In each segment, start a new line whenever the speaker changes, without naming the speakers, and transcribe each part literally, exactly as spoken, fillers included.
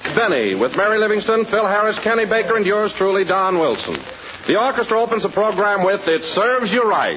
Benny with Mary Livingston, Phil Harris, Kenny Baker, and yours truly, Don Wilson. The orchestra opens the program with It Serves You Right.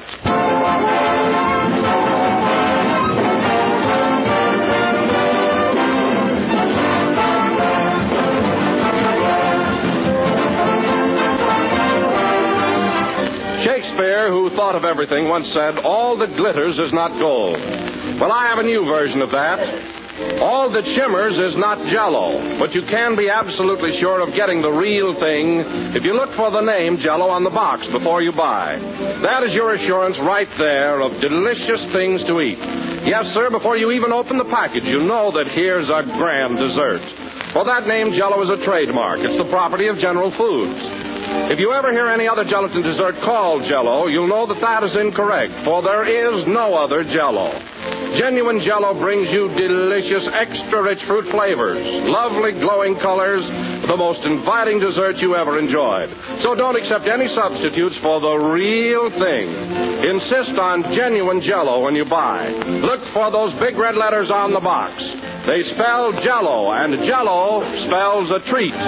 Shakespeare, who thought of everything, once said, all that glitters is not gold. Well, I have a new version of that. All that shimmers is not Jell-O, but you can be absolutely sure of getting the real thing if you look for the name Jell-O on the box before you buy. That is your assurance right there of delicious things to eat. Yes, sir, before you even open the package, you know that here's a grand dessert. Well, that name Jell-O is a trademark. It's the property of General Foods. If you ever hear any other gelatin dessert called Jell-O, you'll know that that is incorrect, for there is no other Jell-O. Genuine Jell-O brings you delicious, extra-rich fruit flavors, lovely glowing colors, the most inviting dessert you ever enjoyed. So don't accept any substitutes for the real thing. Insist on genuine Jell-O when you buy. Look for those big red letters on the box. They spell Jell-O, and Jell-O spells a treat.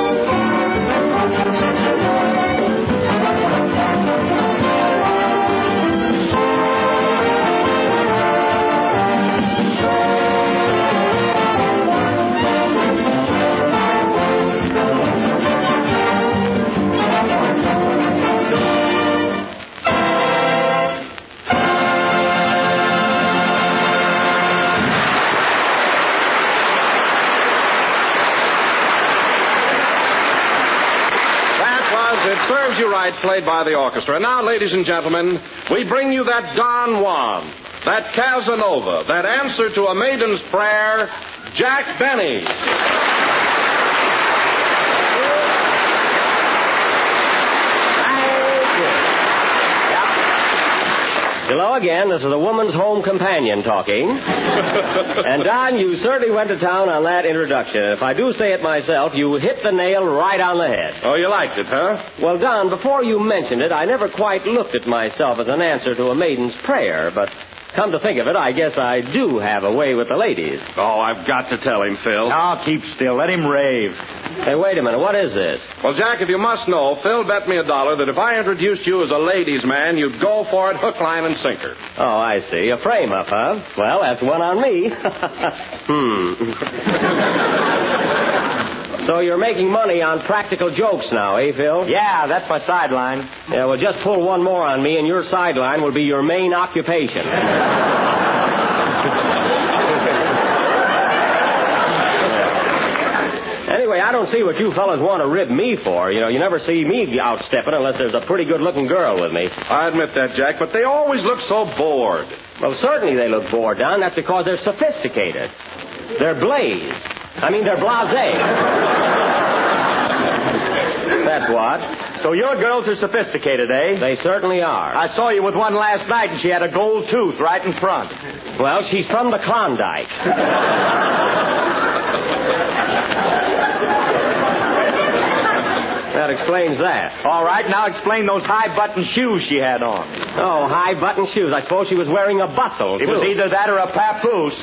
Serves You Right, played by the orchestra. And now, ladies and gentlemen, we bring you that Don Juan, that Casanova, that answer to a maiden's prayer, Jack Benny.
Hello again. This is a woman's home companion talking. And, Don, you certainly went to town on that introduction. If I do say it myself, you hit the nail right on the head.
Oh, you liked it, huh?
Well, Don, before you mentioned it, I never quite looked at myself as an answer to a maiden's prayer, but come to think of it, I guess I do have a way with the ladies.
Oh, I've got to tell him, Phil.
Now, keep still. Let him rave.
Hey, wait a minute. What is this?
Well, Jack, if you must know, Phil bet me a dollar that if I introduced you as a ladies' man, you'd go for it hook, line, and sinker.
Oh, I see. A frame-up, huh? Well, that's one on me. hmm. So you're making money on practical jokes now, eh, Phil?
Yeah, that's my sideline.
Yeah, well, just pull one more on me, and your sideline will be your main occupation. Anyway, I don't see what you fellas want to rib me for. You know, you never see me outstepping unless there's a pretty good-looking girl with me.
I admit that, Jack, but they always look so bored.
Well, certainly they look bored, Don. That's because they're sophisticated. They're blazed. I mean, they're blasé. That's what.
So your girls are sophisticated, eh?
They certainly are.
I saw you with one last night, and she had a gold tooth right in front.
Well, she's from the Klondike. That explains that.
All right, now explain those high-button shoes she had on.
Oh, high-button shoes. I suppose she was wearing a bustle,
It
too.
was either that or a papoose.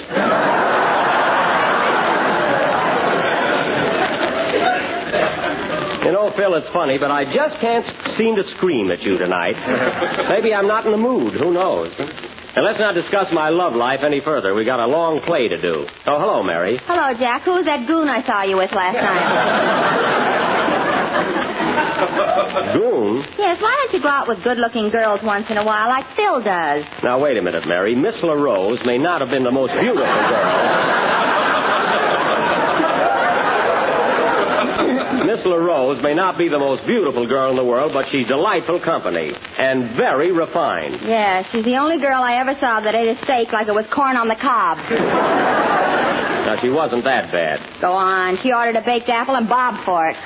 You know, Phil, it's funny, but I just can't seem to scream at you tonight. Maybe I'm not in the mood. Who knows? And let's not discuss my love life any further. We got a long play to do. Oh, hello, Mary.
Hello, Jack. Who was that goon I saw you with last night?
Goon?
Yes, why don't you go out with good-looking girls once in a while like Phil does?
Now, wait a minute, Mary. Miss LaRose may not have been the most beautiful girl. Miss LaRose may not be the most beautiful girl in the world, but she's delightful company and very refined.
Yeah, she's the only girl I ever saw that ate a steak like it was corn on the cob.
Now, she wasn't that bad.
Go on. She ordered a baked apple and bobbed for it.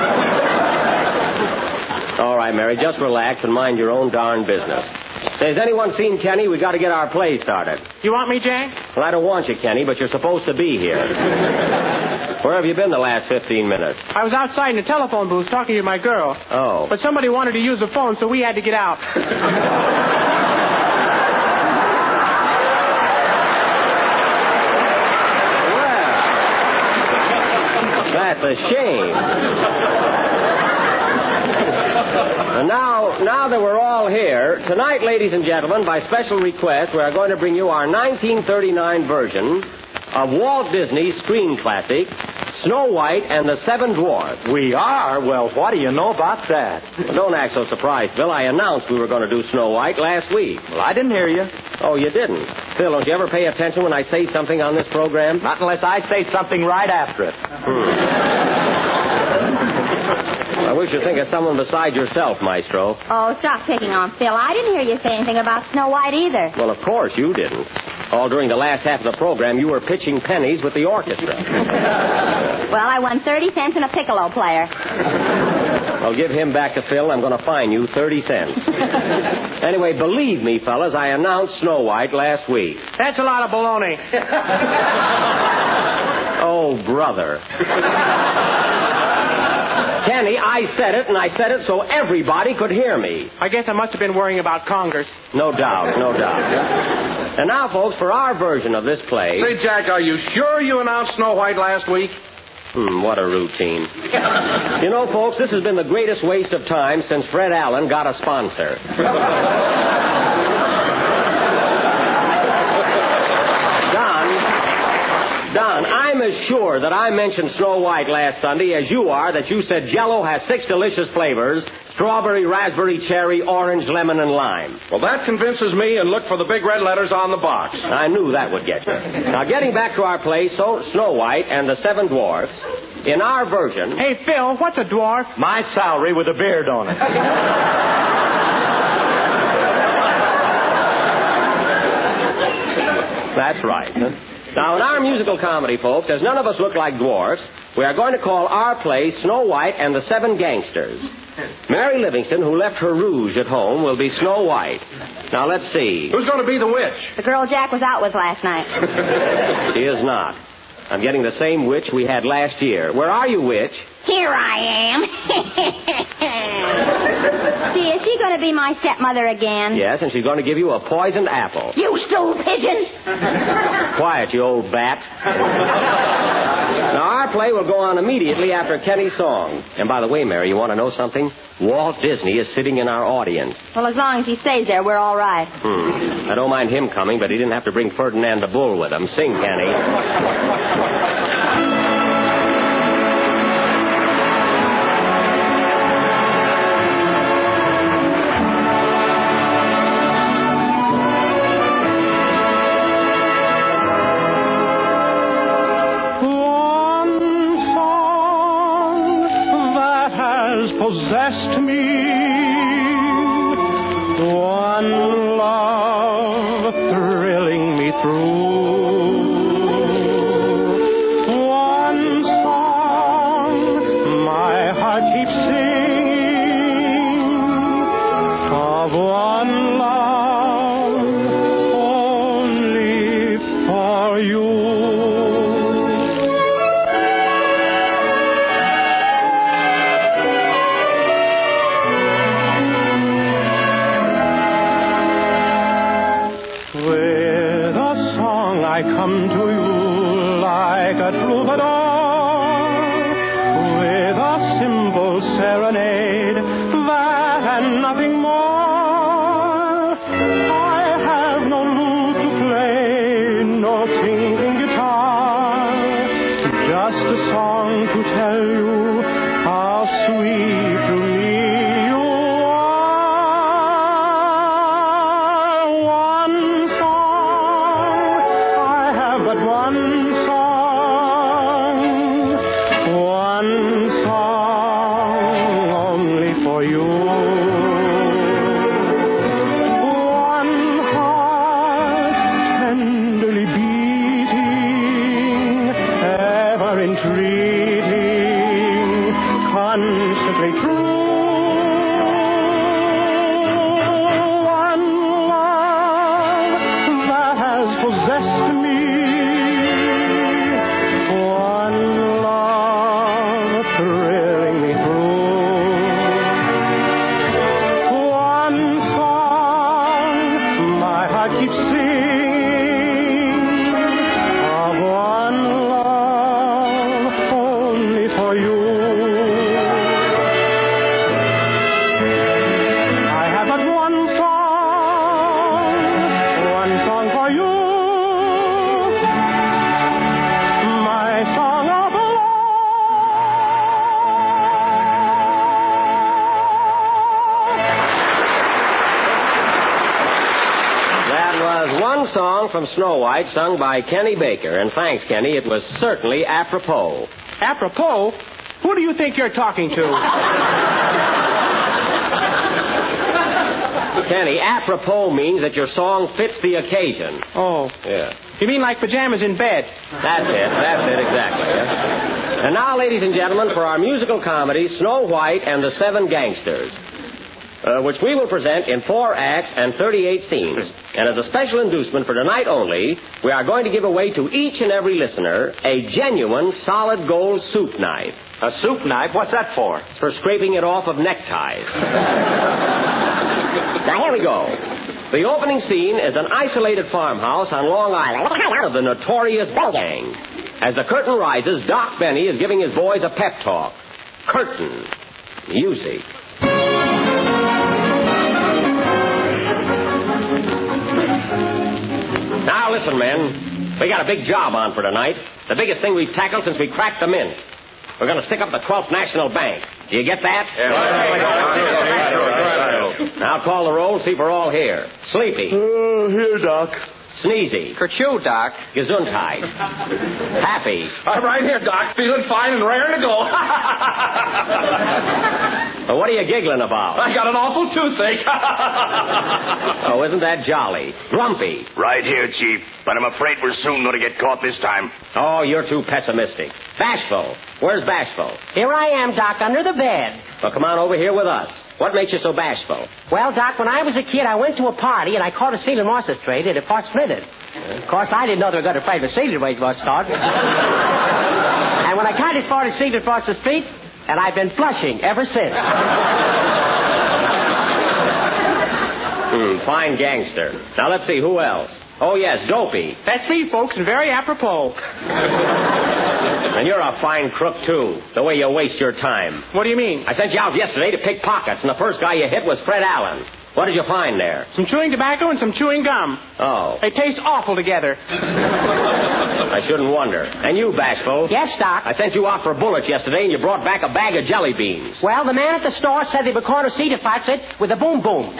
All right, Mary, just relax and mind your own darn business. Say, has anyone seen Kenny? We got to get our play started.
You want me, Jack?
Well, I don't want you, Kenny, but you're supposed to be here. Where have you been the last fifteen minutes?
I was outside in the telephone booth talking to my girl.
Oh.
But somebody wanted to use the phone, so we had to get out.
That's a shame. And now, now that we're all here, tonight, ladies and gentlemen, by special request, we are going to bring you our nineteen thirty-nine version of Walt Disney's screen classic, Snow White and the Seven Dwarfs.
We are? Well, what do you know about that?
Well, don't act so surprised, Bill. I announced we were going to do Snow White last week.
Well, I didn't hear you.
Oh, you didn't? Phil, don't you ever pay attention when I say something on this program?
Not unless I say something right after it.
Hmm. I wish you'd think of someone besides yourself, Maestro.
Oh, stop picking on Phil. I didn't hear you say anything about Snow White either.
Well, of course you didn't. All during the last half of the program, you were pitching pennies with the orchestra.
Well, I won thirty cents and a piccolo player.
Well, give him back to Phil. I'm going to fine you thirty cents. Anyway, believe me, fellas, I announced Snow White last week.
That's a lot of baloney.
Oh, brother. Kenny, I said it, and I said it so everybody could hear me.
I guess I must have been worrying about Congress.
No doubt, no doubt. And now, folks, for our version of this play...
Say, Jack, are you sure you announced Snow White last week?
Hmm, what a routine. You know, folks, this has been the greatest waste of time since Fred Allen got a sponsor. Don, I'm as sure that I mentioned Snow White last Sunday as you are that you said Jell-O has six delicious flavors: strawberry, raspberry, cherry, orange, lemon, and lime.
Well, that convinces me, and look for the big red letters on the box.
I knew that would get you. Now, getting back to our play, so Snow White and the Seven Dwarfs, in our version...
Hey, Phil, what's a dwarf?
My salary with a beard on it.
That's right. Huh? Now, in our musical comedy, folks, as none of us look like dwarfs, we are going to call our play Snow White and the Seven Gangsters. Mary Livingston, who left her rouge at home, will be Snow White. Now, let's see.
Who's going to be the witch?
The girl Jack was out with last night.
She is not. I'm getting the same witch we had last year. Where are you, witch?
Here I am. See, is she going to be my stepmother again?
Yes, and she's going to give you a poisoned apple.
You stool pigeon!
Quiet, you old bat. Now, our play will go on immediately after Kenny's song. And by the way, Mary, you want to know something? Walt Disney is sitting in our audience.
Well, as long as he stays there, we're all right.
Hmm. I don't mind him coming, but he didn't have to bring Ferdinand the Bull with him. Sing, Kenny.
Possessed me, one love thrilling me through, one song my heart keeps singing, of one love only for you. I come to you like a troubadour with a simple serenade, that and nothing more. I have no lute to play, no tinkling guitar, just a song to tell you how sweet to me you are. One One song, one song only for you. One heart tenderly beating, ever entreating, constantly true. One love that has possessed me. Singing of one love
from Snow White, sung by Kenny Baker. And thanks, Kenny. It was certainly apropos.
Apropos? Who do you think you're talking to?
Kenny, apropos means that your song fits the occasion.
Oh.
Yeah.
You mean like pajamas in bed?
That's it. That's it, exactly. Yeah. And now, ladies and gentlemen, for our musical comedy, Snow White and the Seven Gangsters, uh, which we will present in four acts and thirty-eight scenes. And as a special inducement for tonight only, we are going to give away to each and every listener a genuine solid gold soup knife.
A soup knife? What's that for?
It's for scraping it off of neckties. Now, here we go. The opening scene is an isolated farmhouse on Long Island of the notorious Gang. As the curtain rises, Doc Benny is giving his boys a pep talk. Curtain. Music. Now, listen, men. We got a big job on for tonight. The biggest thing we've tackled since we cracked the mint. We're going to stick up the twelfth National Bank. Do you get that?
Yeah.
Now call the roll, see if we're all here. Sleepy.
Uh, here, Doc.
Sneezy.
Kerchew, Doc.
Gesundheit. Happy.
I'm right here, Doc. Feeling fine and raring to go.
Well, what are you giggling about?
I got an awful toothache.
Oh, isn't that jolly? Grumpy.
Right here, Chief. But I'm afraid we're soon going to get caught this time.
Oh, you're too pessimistic. Bashful. Where's Bashful?
Here I am, Doc, under the bed.
Well, come on over here with us. What makes you so bashful?
Well, Doc, when I was a kid, I went to a party and I caught a Ceylon oyster trade at a Fort Smithers. Of course, I didn't know they were going to fight the Ceylon ways was start. And when I kind of started Ceylon across the street, and I've been flushing ever since.
Hmm, fine gangster. Now, let's see, who else? Oh, yes, Dopey.
That's me, folks, and very apropos.
And you're a fine crook, too, the way you waste your time.
What do you mean?
I sent you out yesterday to pick pockets, and the first guy you hit was Fred Allen. What did you find there?
Some chewing tobacco and some chewing gum.
Oh.
They taste awful together.
I shouldn't wonder. And you, Bashful?
Yes, Doc.
I sent you out for bullets yesterday, and you brought back a bag of jelly beans.
Well, the man at the store said they were corner cedar it with a boom boom.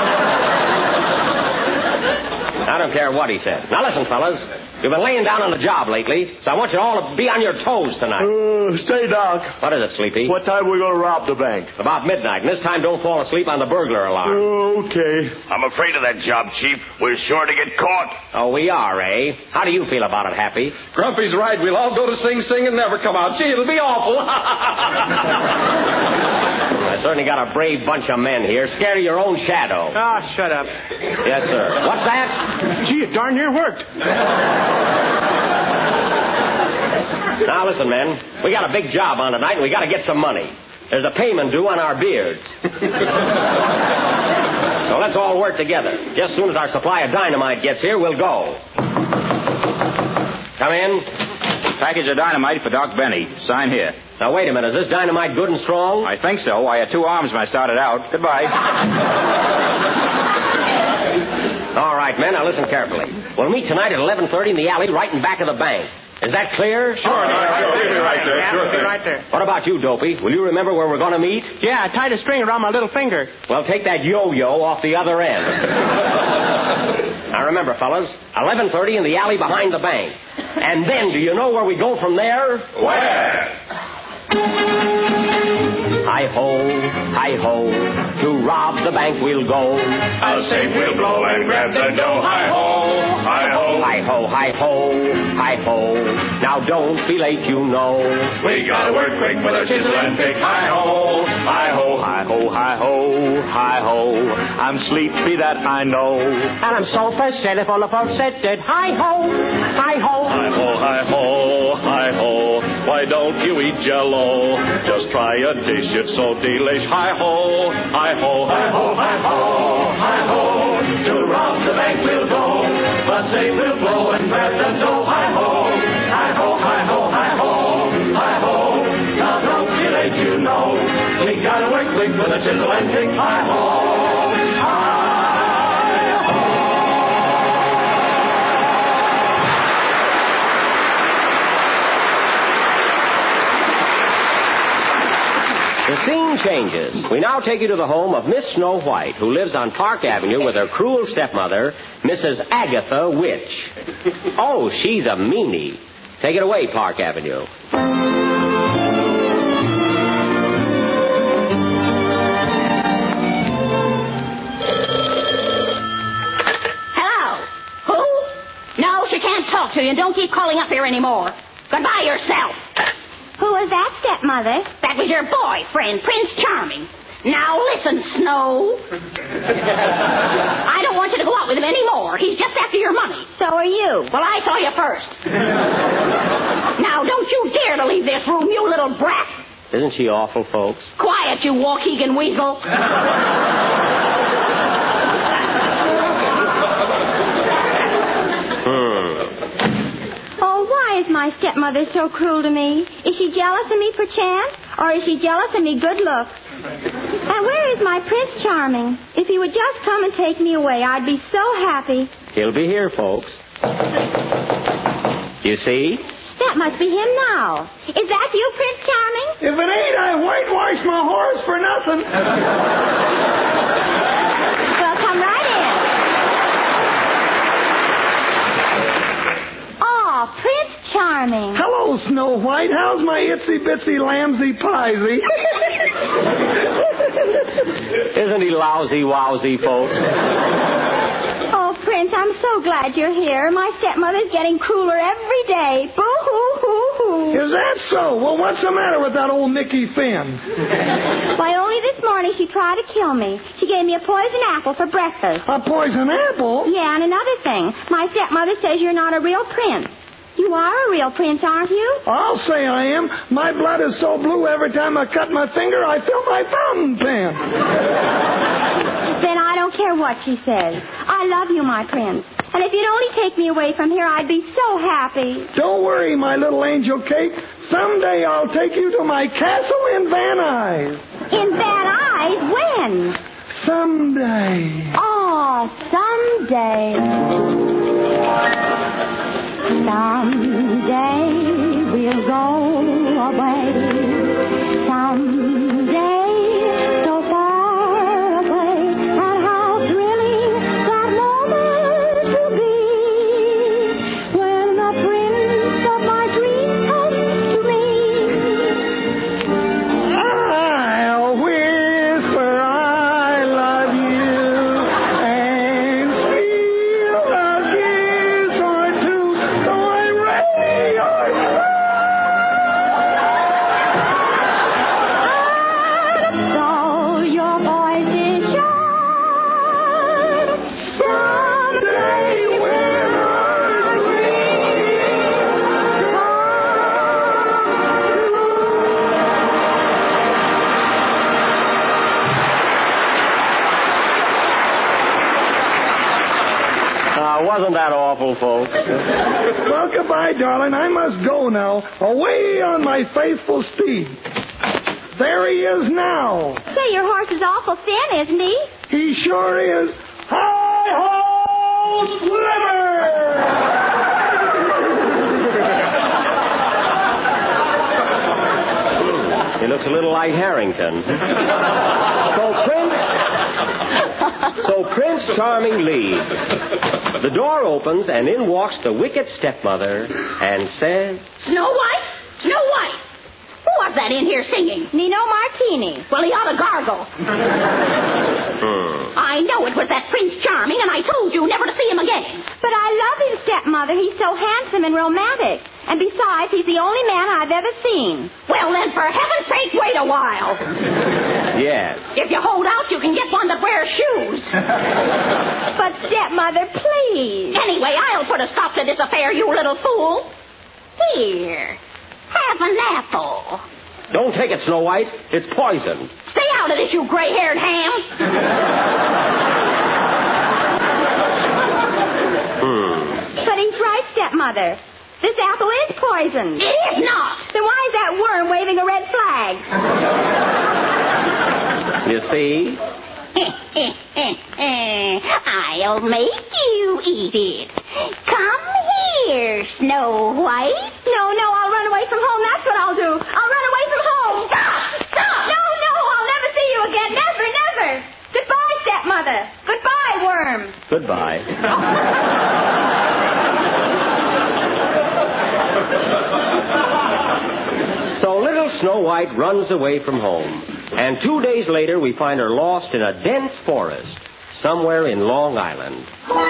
I don't care what he said. Now listen, fellas. You've been laying down on the job lately, so I want you all to be on your toes tonight.
Uh, stay, Doc.
What is it, Sleepy?
What time are we going to rob the bank?
About midnight, and this time don't fall asleep on the burglar alarm.
Uh, okay.
I'm afraid of that job, Chief. We're sure to get caught.
Oh, we are, eh? How do you feel about it, Happy?
Grumpy's right. We'll all go to Sing Sing and never come out. Gee, it'll be awful.
I certainly got a brave bunch of men here, scared of your own shadow.
Oh, shut up.
Yes, sir. What's that?
Gee, it darn near worked.
Now, listen, men. We got a big job on tonight, and we got to get some money. There's a payment due on our beards. So let's all work together. Just as soon as our supply of dynamite gets here, we'll go. Come in.
Package of dynamite for Doc Benny. Sign here.
Now, wait a minute. Is this dynamite good and strong?
I think so. I had two arms when I started out. Goodbye.
All right, men. Now, listen carefully. We'll meet tonight at eleven thirty in the alley right in back of the bank. Is that clear?
Sure, Doc. Sure. We'll be right there.
Yeah,
Sure
we'll be
thing.
right there.
What about you, Dopey? Will you remember where we're going to meet?
Yeah, I tied a string around my little finger.
Well, take that yo-yo off the other end. Now, remember, fellas, eleven thirty in the alley behind the bank. And then, do you know where we go from there?
Where?
Hi-ho, hi-ho, to rob the bank we'll go.
How safe we'll blow and grab the dough. Hi-ho, hi-ho.
Hi-ho, hi-ho, hi-ho. Now don't be late, you know.
We gotta work quick with a chisel and pick. Hi-ho, hi-ho.
Hi-ho, hi-ho, hi-ho. I'm sleepy, that I know.
And I'm so percent full of upsetted. Hi-ho, hi-ho.
Hi-ho, hi-ho, hi-ho. Why don't you eat Jell-O? Just try a dish, it's so delish. Hi-ho, hi-ho, hi-ho, hi-ho, hi-ho. To rob the bank we'll go, but safe we'll blow and grab the dough. Hi-ho, hi-ho, hi-ho, hi-ho, hi-ho. Now don't be late, you know. We gotta work quick with a chisel and pick. Hi-ho, hi-ho.
The scene changes. We now take you to the home of Miss Snow White, who lives on Park Avenue with her cruel stepmother, Missus Agatha Witch. Oh, she's a meanie. Take it away, Park Avenue.
Hello? Who? No, she can't talk to you. Don't keep calling up here anymore. Goodbye yourself.
Who was that, stepmother?
That was your boyfriend, Prince Charming. Now listen, Snow. I don't want you to go out with him anymore. He's just after your money.
So are you.
Well, I saw you first. Now, don't you dare to leave this room, you little brat.
Isn't she awful, folks?
Quiet, you Waukegan weasel.
Oh, why is my stepmother so cruel to me? Is she jealous of me, perchance? Or is she jealous of me good looks? And where is my Prince Charming? If he would just come and take me away, I'd be so happy.
He'll be here, folks. You see?
That must be him now. Is that you, Prince Charming?
If it ain't, I whitewashed my horse for nothing.
Well, come right in. Oh, Prince Charming.
Hello, Snow White. How's my itsy-bitsy lamsy piesy?
Isn't he lousy-wowsy, folks?
Oh, Prince, I'm so glad you're here. My stepmother's getting crueler every day. Boo-hoo-hoo-hoo.
Is that so? Well, what's the matter with that old Mickey Finn?
Why, only this morning she tried to kill me. She gave me a poison apple for breakfast.
A poison apple?
Yeah, and another thing. My stepmother says you're not a real prince. You are a real prince, aren't you?
I'll say I am. My blood is so blue every time I cut my finger, I fill my fountain pen.
Then I don't care what she says. I love you, my prince. And if you'd only take me away from here, I'd be so happy.
Don't worry, my little angel cake. Someday I'll take you to my castle in Van Nuys.
In Van Nuys? When?
Someday.
Oh, someday. Someday we'll go away. Someday, so far away. And how thrilling that moment will be when the prince of my dreams comes to me.
I'll whisper I love you and steal a kiss or two. So I'm ready.
So your voice is sure.
Someday when our
Uh, wasn't that awful, folks?
Well, goodbye, darling. I must go now. Away on my faithful steed. There he is now.
Say, your horse is awful thin, isn't he?
He sure is. Hi-ho, Sliver!
He looks a little like Harrington. So Prince... So Prince Charming leaves. The door opens, and in walks the wicked stepmother and says...
Snow White? Snow White! Who was that in here singing?
Nino Martini.
Well, he ought to gargle.
Hmm.
I know it was that Prince Charming, and I told you never to see him again.
But I love him, stepmother. He's so handsome and romantic. And besides, he's the only man I've ever seen.
Well, then, for heaven's sake, wait a while.
Yes.
If you hold out, you can get one that wears shoes.
But, stepmother, please.
Anyway, I'll put a stop to this affair, you little fool. Here, have an apple.
Don't take it, Snow White. It's poison.
Stay out of this, you gray-haired ham.
Hmm.
But he's right, stepmother. This apple is poisoned.
It is not.
Then why is that worm waving a red flag?
You see?
I'll make you eat it. Come here, Snow White.
No, no, I'll run away from home. That's what I'll do. I'll run away from home.
Stop! Stop!
No, no,
Goodbye. So little Snow White runs away from home. And two days later, we find her lost in a dense forest somewhere in Long Island.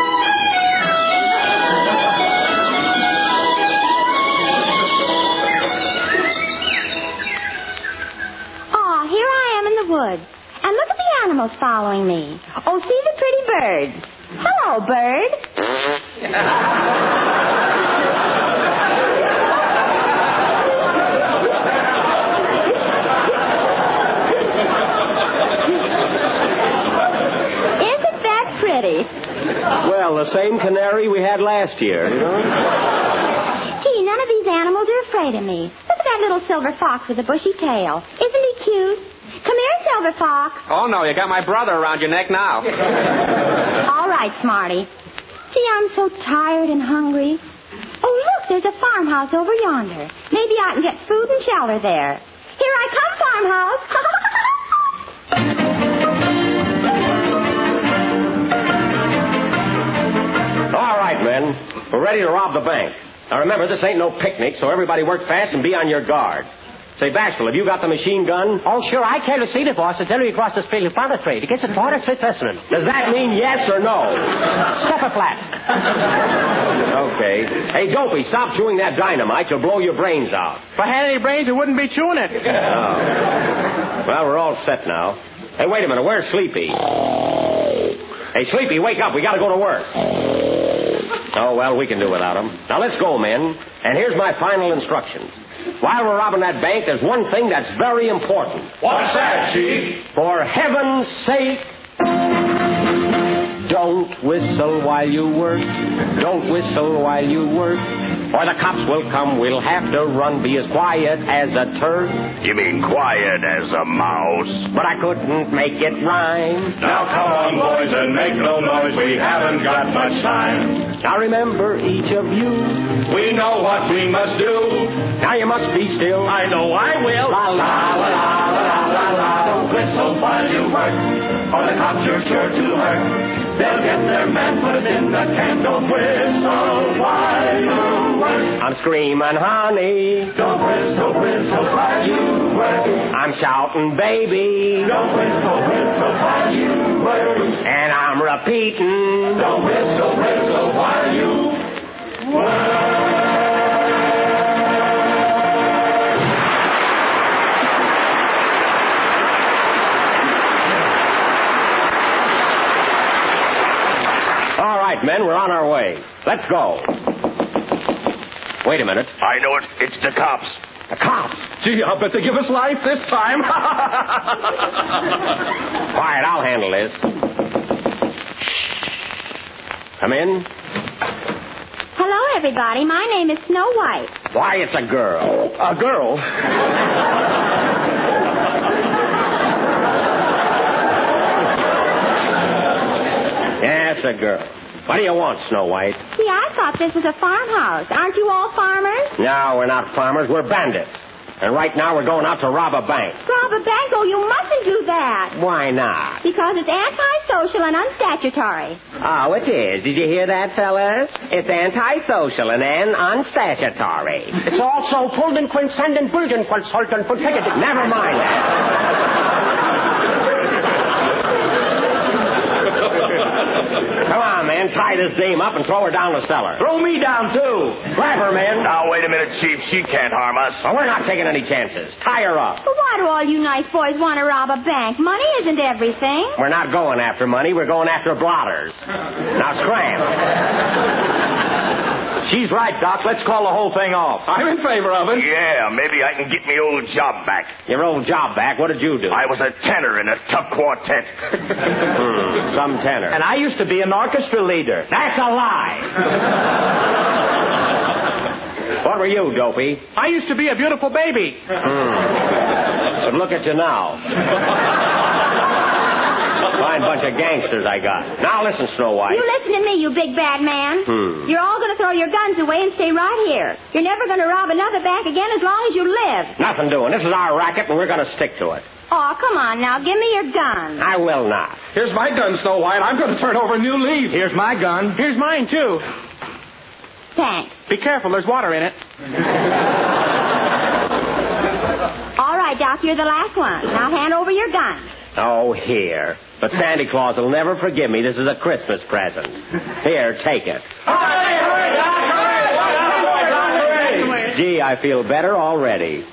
Aw, here I am in the woods. And look at the animals following me. Oh, see the pretty birds. Hello, bird. Isn't that pretty?
Well, the same canary we had last year, you know?
Gee, none of these animals are afraid of me. Look at that little silver fox with a bushy tail. Isn't he cute? Come here, Silver Fox.
Oh, no, you got my brother around your neck now.
All right, Smarty. Gee, I'm so tired and hungry. Oh, look, there's a farmhouse over yonder. Maybe I can get food and shelter there. Here I come, farmhouse.
All right, men. We're ready to rob the bank. Now, remember, this ain't no picnic, so everybody work fast and be on your guard. Say, Bashful, have you got the machine gun?
Oh, sure, I carry the cedar, boss. It's delivery across the street in front of the trade. It gets a quarter trip listening.
Does that mean yes or no?
Step a flat.
Okay. Hey, Dopey, stop chewing that dynamite. You'll blow your brains out.
If I had any brains, I wouldn't be chewing it.
Oh. Well, we're all set now. Hey, wait a minute. Where's Sleepy? Hey, Sleepy, wake up. We got to go to work. Oh, well, we can do without him. Now, let's go, men. And here's my final instructions. While we're robbing that bank, there's one thing that's very important.
What's that, Chief?
For heaven's sake, don't whistle while you work. Don't whistle while you work. Or the cops will come. We'll have to run. Be as quiet as a turd.
You mean quiet as a mouse?
But I couldn't make it rhyme.
Now come on, boys, and make no noise. We haven't got much time.
Now remember, each of you,
We know what we must do.
now you must be still.
I know I will.
La, la,
la, la, la, la, la. Don't whistle while you work, or the cops are sure to hurt. They'll get their man put in the can. Don't whistle while you work.
I'm screaming, honey.
Don't whistle, whistle while you work.
I'm shouting, baby.
Don't whistle, whistle while you work.
And I'm repeating.
Don't whistle, whistle while you work.
All right, men, we're on our way. Let's go. Wait a minute.
I know it. It's the cops.
The cops.
Gee, I'll bet they give us life this time.
Quiet, I'll handle this. Come in.
Hello, everybody. My name is Snow White.
Why, it's a girl.
A girl.
Yes, a girl. What do you want, Snow White?
See, I thought this was a farmhouse. Aren't you all farmers?
No, we're not farmers. We're bandits. And right now we're going out to rob a bank.
Rob a bank? Oh, you mustn't do that.
Why not?
Because it's antisocial and unstatutory.
Oh, it is. Did you hear that, fellas? It's antisocial and an unstatutory.
It's also pulled and quinscendent brilliant consultant for ticketing.
Never mind that. Come on, man. Tie this dame up and throw her down the cellar.
Throw me down, too.
Grab her, man.
Now, wait a minute, Chief. She can't harm us.
Well, we're not taking any chances. Tie her up.
But why do all you nice boys want to rob a bank? Money isn't everything.
We're not going after money. We're going after blotters. Now, scram.
She's right, Doc. Let's call the whole thing off.
I'm in favor of it.
Yeah, maybe I can get me old job back.
Your old job back? What did you do?
I was a tenor in a tuck quartet.
Hmm, some tenor.
And I used to be an orchestra leader.
That's a lie. What were you, Dopey?
I used to be a beautiful baby.
Hmm. But look at you now. Fine bunch of gangsters I got. Now listen, Snow White.
You listen to me, you big bad man.
Hmm.
You're all going to throw your guns away and stay right here. You're never going to rob another bank again as long as you live.
Nothing doing. This is our racket, and we're going to stick to it.
Oh, come on now. Give me your gun.
I will not.
Here's my gun, Snow White. I'm going to turn over a new leaf.
Here's my gun.
Here's mine, too.
Thanks.
Be careful, there's water in it.
All right, Doc, you're the last one. Now hand over your gun.
Oh, here. But Santa Claus will never forgive me. This is a Christmas present. Here, take it. Gee, I feel better already.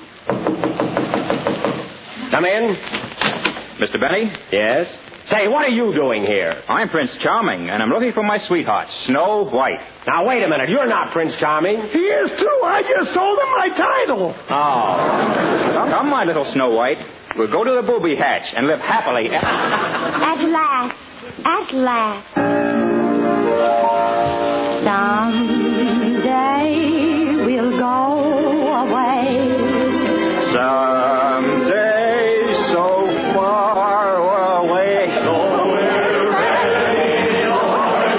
Come in.
Mister Benny?
Yes? Say, what are you doing here?
I'm Prince Charming, and I'm looking for my sweetheart, Snow White.
Now, wait a minute. You're not Prince Charming.
He is, too. I just told him my title.
Oh.
Come, my little Snow White. We'll go to the booby hatch and live happily.
At last. At last. Someday we'll go away.
Someday so far away. So we're ready or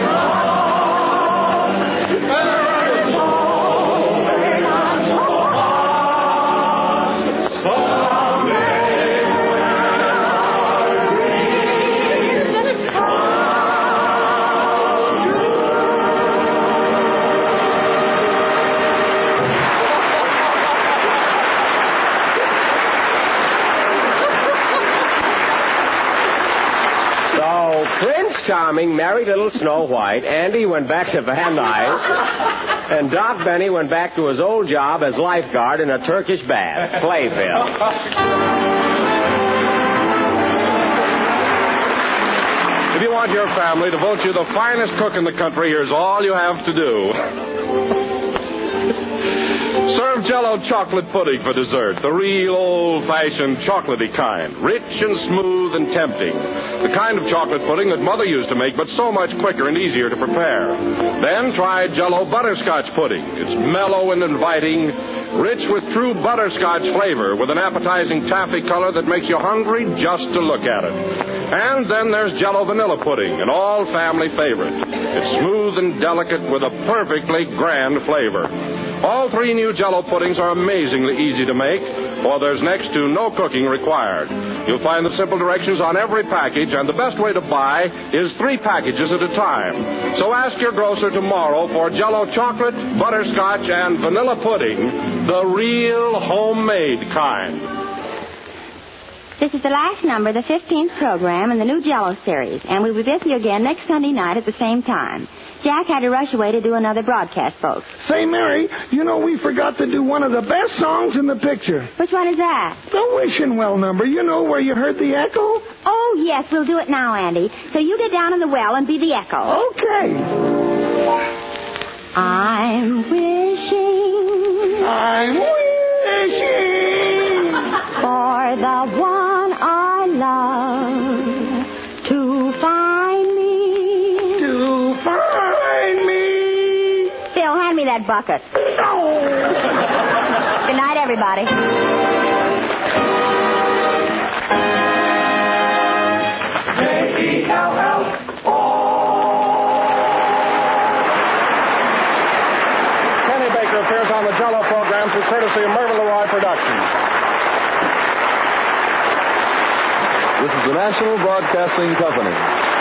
not. We're not someday when our dreams
Prince Charming married little Snow White, Andy went back to Van Nuys, and Doc Benny went back to his old job as lifeguard in a Turkish bath. Playville.
If you want your family to vote you the finest cook in the country, here's all you have to do. Serve Jell-O chocolate pudding for dessert, the real old-fashioned chocolatey kind, rich and smooth and tempting. The kind of chocolate pudding that Mother used to make, but so much quicker and easier to prepare. Then try Jell-O butterscotch pudding. It's mellow and inviting, rich with true butterscotch flavor, with an appetizing taffy color that makes you hungry just to look at it. And then there's Jell-O vanilla pudding, an all-family favorite. It's smooth and delicate with a perfectly grand flavor. All three new Jell-O puddings are amazingly easy to make, or there's next to no cooking required. You'll find the simple directions on every package, and the best way to buy is three packages at a time. So ask your grocer tomorrow for Jell-O chocolate, butterscotch, and vanilla pudding, the real homemade kind.
This is the last number, the fifteenth program in the new Jell-O series, and we'll be with you again next Sunday night at the same time. Jack had to rush away to do another broadcast, folks.
Say, Mary, you know we forgot to do one of the best songs in the picture.
Which one is that?
The Wishing Well number. You know, where you heard the echo?
Oh, yes, we'll do it now, Andy. So you get down in the well and be the echo.
Okay.
I'm wishing...
I'm wishing...
for the one I love to find me...
To find me...
Phil, hand me that bucket.
No!
Good night, everybody.
Kenny Baker appears on the Jell-O program through courtesy of Mervyn LeRoy Productions.
This is the National Broadcasting Company.